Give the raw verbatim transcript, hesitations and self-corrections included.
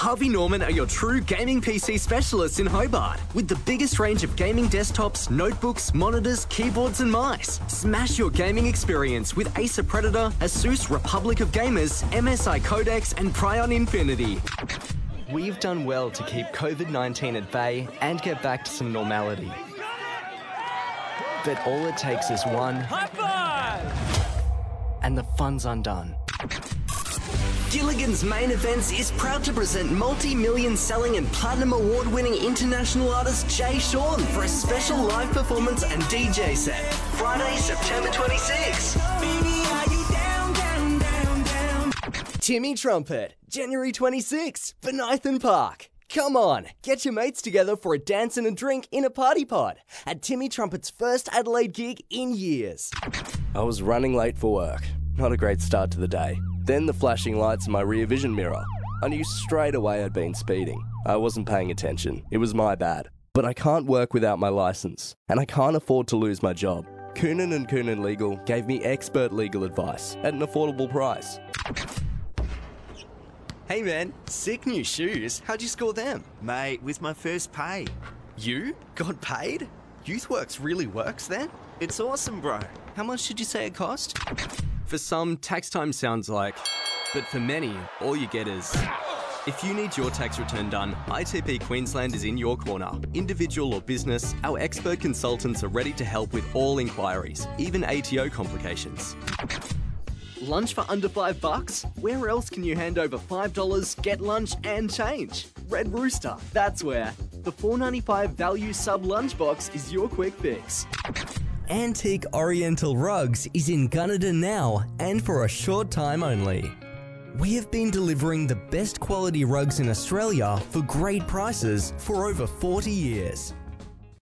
Harvey Norman are your true gaming P C specialists in Hobart. With the biggest range of gaming desktops, notebooks, monitors, keyboards and mice. Smash your gaming experience with Acer Predator, Asus Republic of Gamers, M S I Codex and Prion Infinity. We've done well to keep COVID nineteen at bay and get back to some normality. But all it takes is one... High five! And the fun's undone. Gilligan's Main Events is proud to present multi-million selling and platinum award-winning international artist Jay Sean for a special live performance and D J set. Friday, September twenty-sixth. Baby, are you down, down, down, down? Timmy Trumpet, January twenty-sixth, Benithan Park. Come on, get your mates together for a dance and a drink in a party pod at Timmy Trumpet's first Adelaide gig in years. I was running late for work. Not a great start to the day. Then the flashing lights in my rear vision mirror. I knew straight away I'd been speeding. I wasn't paying attention. It was my bad. But I can't work without my license, and I can't afford to lose my job. Coonan and Coonan Legal gave me expert legal advice at an affordable price. Hey man, sick new shoes. How'd you score them? Mate, with my first pay. You got paid? YouthWorks really works then? It's awesome, bro. How much did you say it cost? For some, tax time sounds like, but for many, all you get is... If you need your tax return done, I T P Queensland is in your corner. Individual or business, our expert consultants are ready to help with all inquiries, even A T O complications. Lunch for under five bucks? Where else can you hand over five dollars, get lunch and change? Red Rooster, that's where. The four ninety-five value sub lunchbox is your quick fix. Antique Oriental Rugs is in Gunnedah now and for a short time only. We have been delivering the best quality rugs in Australia for great prices for over forty years.